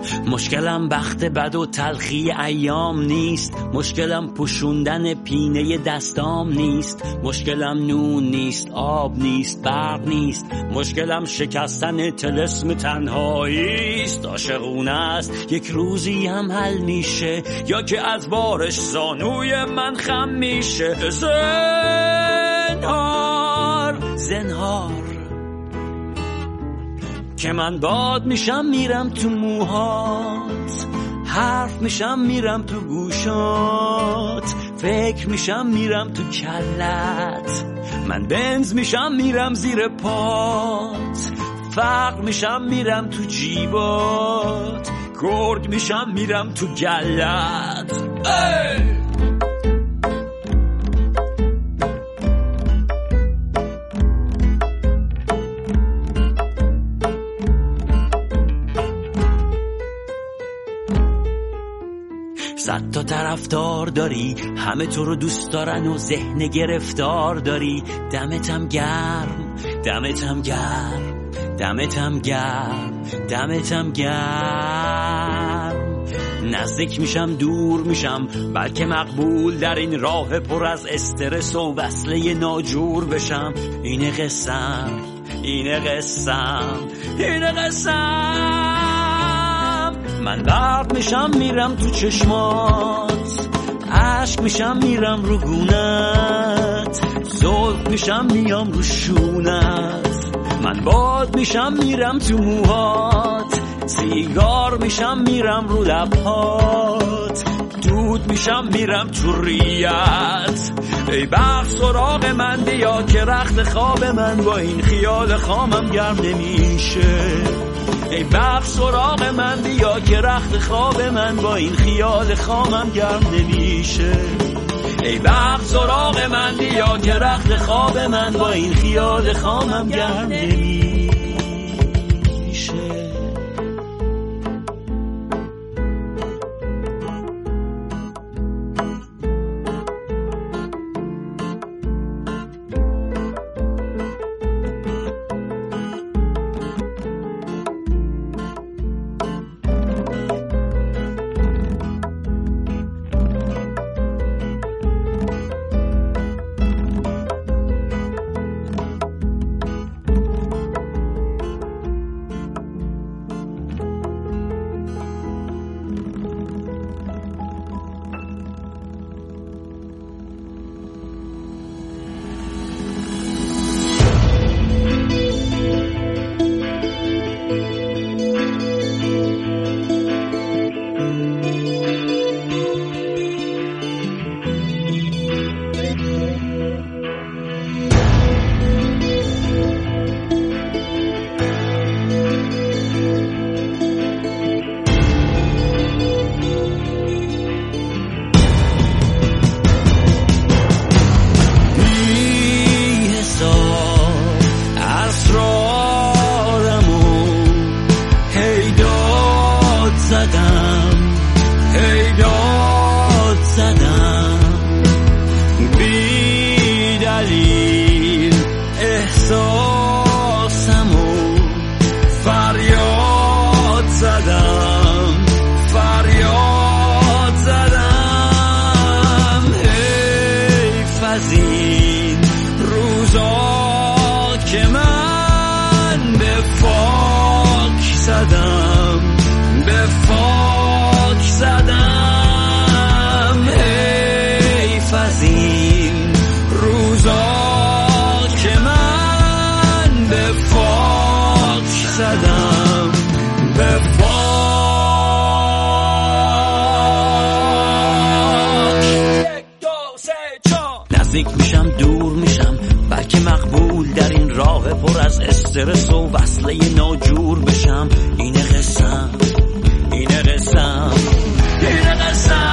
مشکلم بخت بد و تلخی ایام نیست، مشکلم پوشوندن پینه دستام نیست، مشکلم نون نیست، آب نیست، برق نیست، مشکلم شکستن طلسم تنهایی است. عاشقونه است یک روزی هم حل میشه، یا که از بارش زانوی من خم میشه. زنهار که من باد میشم میرم تو موهات، حرف میشم میرم تو گوشات، فکر میشم میرم تو کلت، من بنز میشم میرم زیر پات، فقر میشم میرم تو جیبات، گرگ میشم میرم تو گلت. صد تا طرفدار داری، همه تو رو دوست دارن و ذهن گرفتار داری. دمتم گرم، دمتم گرم، دمتم گرم، دمتم گرم. نزدیک میشم دور میشم، بلکه مقبول در این راه پر از استرس و وصله ناجور بشم. اینه قسم، اینه قسم، اینه قسم. من برق میشم میرم تو چشمات، عشق میشم میرم رو گونت، زلف میشم میام رو شونت، من باد میشم میرم تو موهات، سیگار میشم میرم رو لبهات، دود میشم میرم تو ریت. ای بخت سراغ من بیا که رخت خواب من با این خیال خامم گرم نمیشه. ای بخت سراغ من بیا که رخت خواب من با این خیال خامم گرم نمیشه. ای بخت سراغ من بیا که رخت خواب من با این خیال خامم گرم نمیشه. نزدیک میشم دور میشم، بلکه مقبول در این راه پر از استرس و وصله ناجور بشم. اینه قسم، اینه قسم، اینه قسم.